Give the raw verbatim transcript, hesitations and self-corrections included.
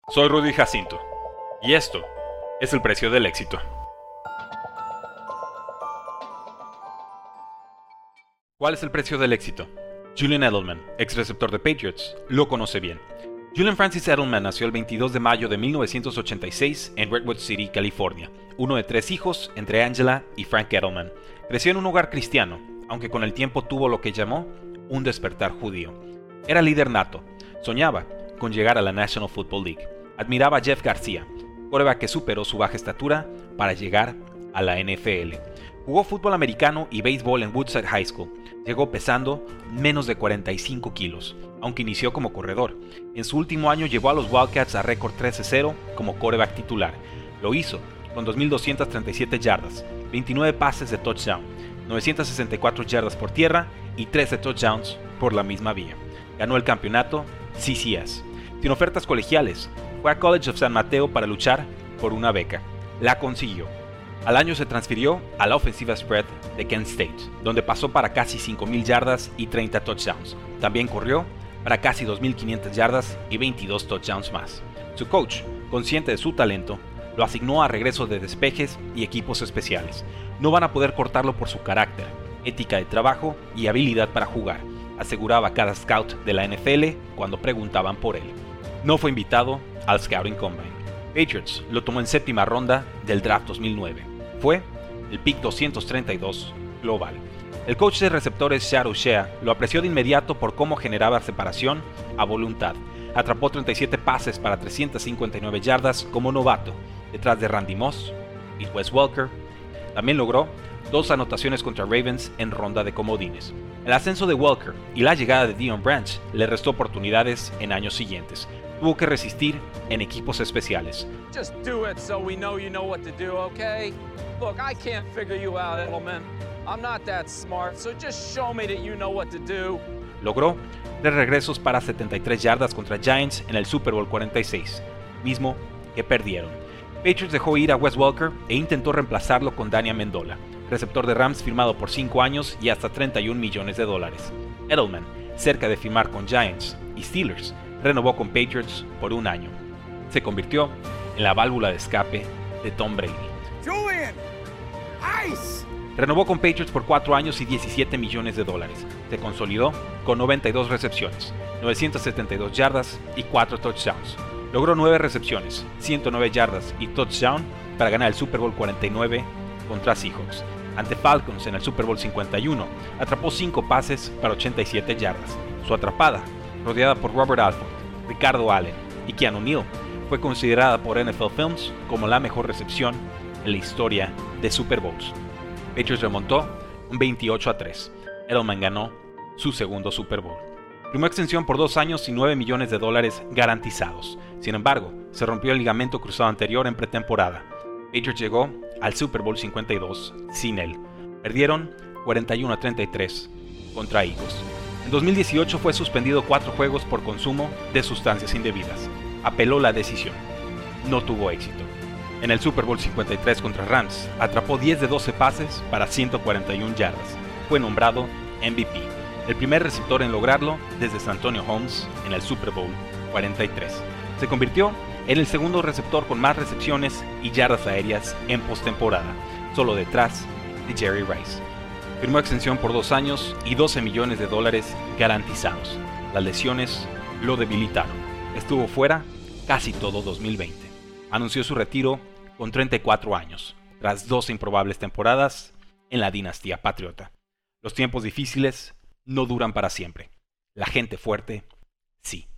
Soy Rudy Jacinto, y esto es el precio del éxito. ¿Cuál es el precio del éxito? Julian Edelman, ex receptor de Patriots, lo conoce bien. Julian Francis Edelman nació el veintidós de mayo de mil novecientos ochenta y seis en Redwood City, California, uno de tres hijos entre Angela y Frank Edelman. Creció en un hogar cristiano, aunque con el tiempo tuvo lo que llamó un despertar judío. Era líder nato, soñaba con llegar a la National Football League. Admiraba a Jeff García, quarterback que superó su baja estatura para llegar a la N F L. Jugó fútbol americano y béisbol en Woodside High School. Llegó pesando menos de cuarenta y cinco kilos, aunque inició como corredor. En su último año llevó a los Wildcats a récord trece cero como quarterback titular. Lo hizo con dos mil doscientas treinta y siete yardas, veintinueve pases de touchdown, novecientas sesenta y cuatro yardas por tierra y trece touchdowns por la misma vía. Ganó el campeonato C C S. Sin ofertas colegiales, fue a College of San Mateo para luchar por una beca. La consiguió. Al año se transfirió a la ofensiva spread de Kent State, donde pasó para casi cinco mil yardas y treinta touchdowns. También corrió para casi dos mil quinientas yardas y veintidós touchdowns más. Su coach, consciente de su talento, lo asignó a regreso de despejes y equipos especiales. No van a poder cortarlo por su carácter, ética de trabajo y habilidad para jugar, aseguraba cada scout de la N F L cuando preguntaban por él. No fue invitado al Scouting Combine. Patriots lo tomó en séptima ronda del draft dos mil nueve. Fue el pick doscientos treinta y dos global. El coach de receptores Shadow Shea lo apreció de inmediato por cómo generaba separación a voluntad. Atrapó treinta y siete pases para trescientas cincuenta y nueve yardas como novato, detrás de Randy Moss y Wes Welker. También logró dos anotaciones contra Ravens en ronda de comodines. El ascenso de Welker y la llegada de Deion Branch le restó oportunidades en años siguientes. Tuvo que resistir en equipos especiales. Just do it so we know you know what to do, okay? Look, I can't figure you out, Edelman. I'm not that smart, so just show me that you know what to do. Logró tres regresos para setenta y tres yardas contra Giants en el Super Bowl cuarenta y seis, mismo que perdieron. Patriots dejó ir a Wes Welker e intentó reemplazarlo con Danny Amendola, receptor de Rams firmado por cinco años y hasta treinta y un millones de dólares. Edelman, cerca de firmar con Giants y Steelers, renovó con Patriots por un año. Se convirtió en la válvula de escape de Tom Brady. Julian, ice. Renovó con Patriots por cuatro años y diecisiete millones de dólares. Se consolidó con noventa y dos recepciones, novecientas setenta y dos yardas y cuatro touchdowns. Logró nueve recepciones, ciento nueve yardas y touchdown para ganar el Super Bowl cuarenta y nueve contra Seahawks. Ante Falcons en el Super Bowl cincuenta y uno, atrapó cinco pases para ochenta y siete yardas. Su atrapada, rodeada por Robert Alford, Ricardo Allen y Keanu Neal, fue considerada por N F L Films como la mejor recepción en la historia de Super Bowls. Patriots remontó un veintiocho a tres. Edelman ganó su segundo Super Bowl. Firmó extensión por dos años y nueve millones de dólares garantizados. Sin embargo, se rompió el ligamento cruzado anterior en pretemporada. Patriots llegó al Super Bowl cincuenta y dos sin él. Perdieron cuarenta y uno a treinta y tres contra Eagles. En dos mil dieciocho fue suspendido cuatro juegos por consumo de sustancias indebidas. Apeló la decisión. No tuvo éxito. En el Super Bowl cincuenta y tres contra Rams, atrapó diez de doce pases para ciento cuarenta y una yardas. Fue nombrado M V P, el primer receptor en lograrlo desde Santonio Holmes en el Super Bowl cuarenta y tres. Se convirtió en el segundo receptor con más recepciones y yardas aéreas en postemporada, solo detrás de Jerry Rice. Firmó extensión por dos años y doce millones de dólares garantizados. Las lesiones lo debilitaron. Estuvo fuera casi todo dos mil veinte. Anunció su retiro con treinta y cuatro años, tras dos improbables temporadas en la dinastía patriota. Los tiempos difíciles no duran para siempre. La gente fuerte, sí.